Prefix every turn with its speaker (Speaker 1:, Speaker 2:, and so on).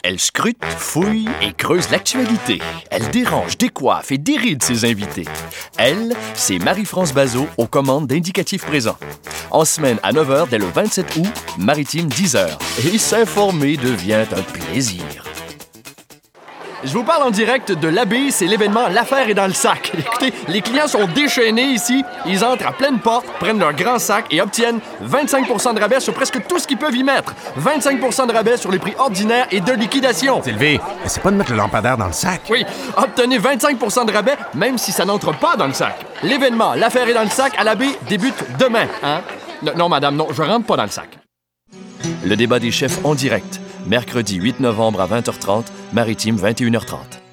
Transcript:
Speaker 1: Elle scrute, fouille et creuse l'actualité. Elle dérange, décoiffe et déride ses invités. Elle, c'est Marie-France Bazot aux commandes d'Indicatif Présent. En semaine à 9h dès le 27 août, Maritime 10h. Et s'informer devient un plaisir. Je vous parle en direct de l'Abbé, c'est l'événement L'affaire est dans le sac. Écoutez, les clients sont déchaînés ici. Ils entrent à pleine porte, prennent leur grand sac et obtiennent 25 % de rabais sur presque tout ce qu'ils peuvent y mettre. 25 % de rabais sur les prix ordinaires et de liquidation.
Speaker 2: Sylvie, c'est pas de mettre le lampadaire dans le sac.
Speaker 1: Oui, obtenez 25 % de rabais même si ça n'entre pas dans le sac. L'événement L'affaire est dans le sac à l'Abbé débute demain. Hein? Non, madame, non, je rentre pas dans le sac. Le débat des chefs en direct. Mercredi 8 novembre à 20h30, Maritime 21h30.